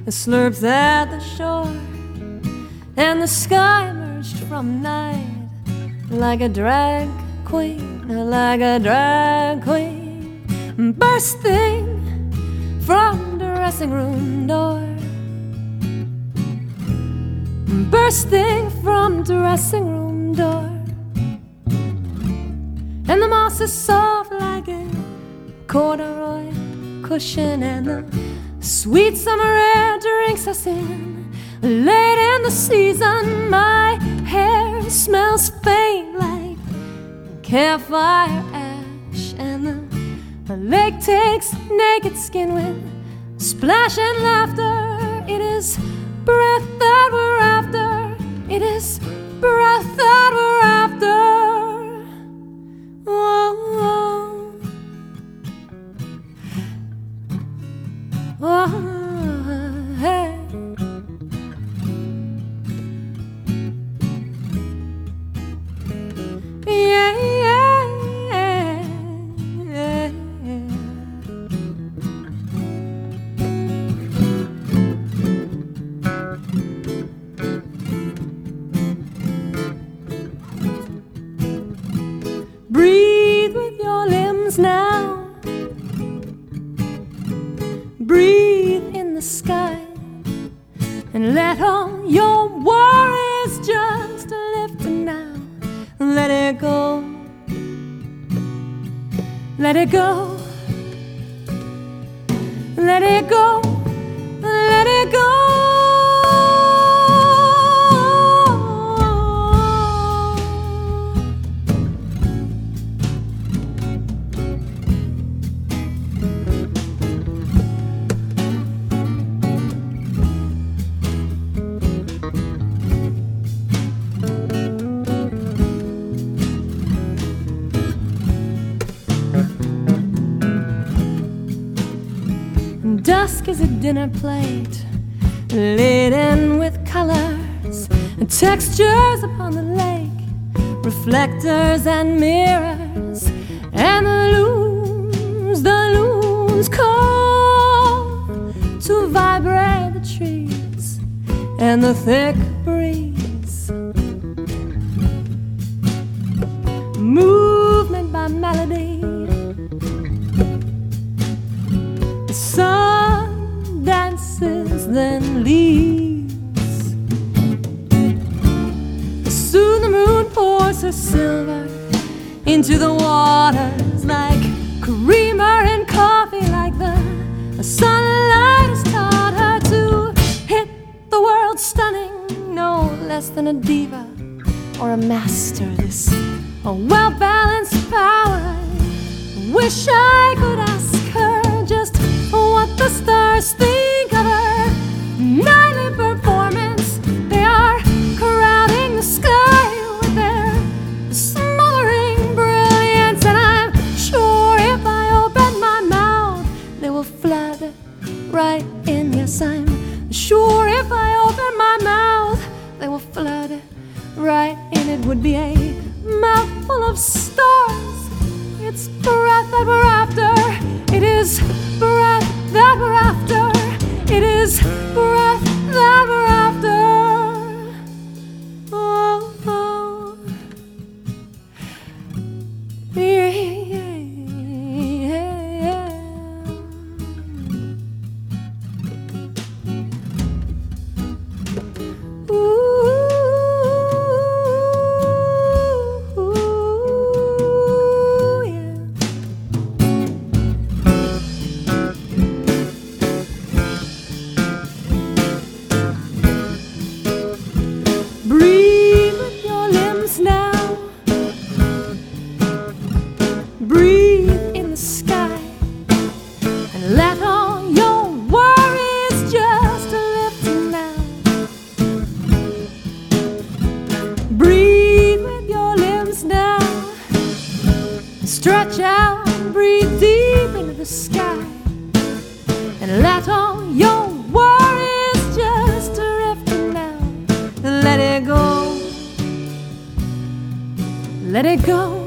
slurps at the shore, and the sky emerged from night like a drag queen, like a drag queen, bursting from the dressing room door, bursting from the dressing room door. And the moss is soft like a corduroy cushion, and the sweet summer air drinks us in. Late in the season, my hair smells faint like campfire ash, and the lake takes naked skin with splash and laughter. It is breath that we're after. It is breath that we're after. Oh, oh, oh, hey. Yeah, yeah, yeah, yeah. Breathe with your limbs now. Breathe in the sky, and let all your worries just lift now. Let it go. Let it go. Let it go. Let it go. Dusk is a dinner plate laden with colors and textures upon the lake, reflectors and mirrors, and the loons call to vibrate the trees and the thick breeze. Movement by melody, the sun dances then leaves. Soon the moon pours her silver into the waters like creamer in coffee, like the sunlight has taught her to hit the world stunning, no less than a diva or a master. This a well-balanced power. Wish I could ask her just what the stars think of her nightly performance. They are crowding the sky with their smothering brilliance, and I'm sure if I open my mouth they will flood right in. Yes, I'm sure if I open my mouth they will flood right in. It would be a mouthful of stars. It's breath that we're after. It is breath that we're after. It is breath that we're after. Oh, oh. Yeah, yeah, yeah. Ooh. Stretch out, breathe deep into the sky, and let all your worries just drift now. Let it go. Let it go.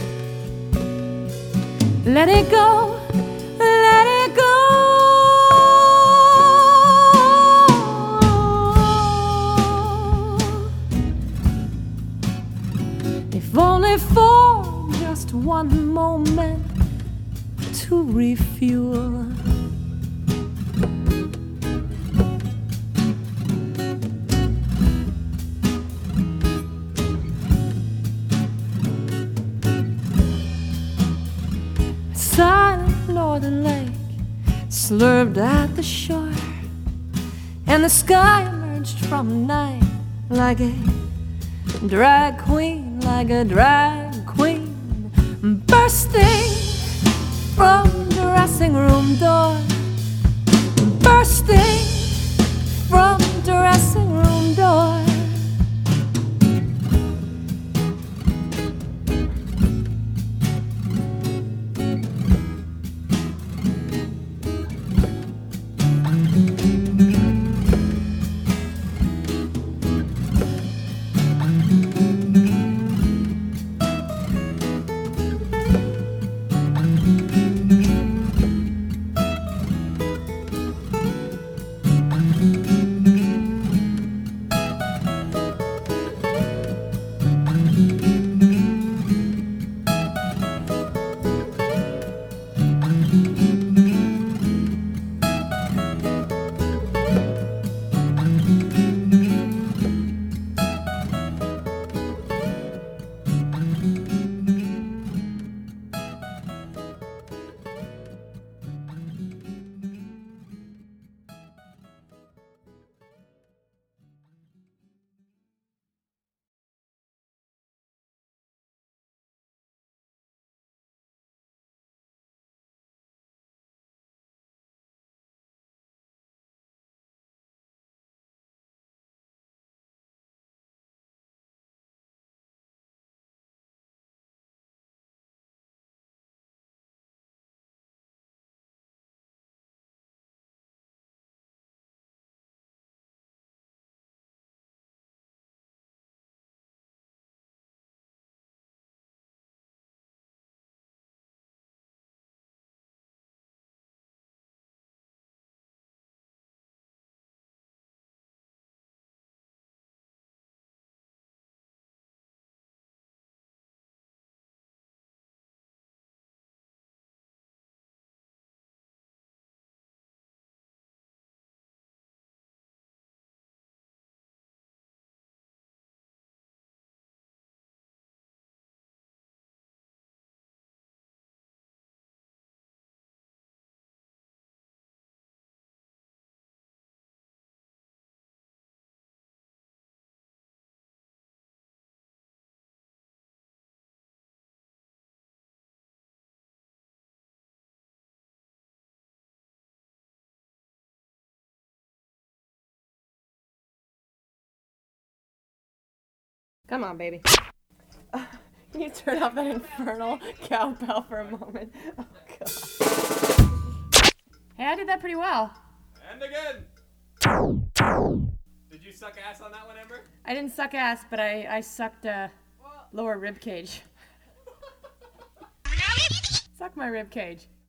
Let it go. Let it go. if only for just one moment to refuel. Silent northern lake slurved at the shore, and the sky emerged from night like a drag queen, like a drag queen, bursting from the dressing room door, bursting from the dressing room door. Come on, baby. Can you turn off that infernal cowbell for a moment? Oh, God. Hey, I did that pretty well. And again! Did you suck ass on that one, Ember? I didn't suck ass, but I sucked lower rib cage. Suck my rib cage.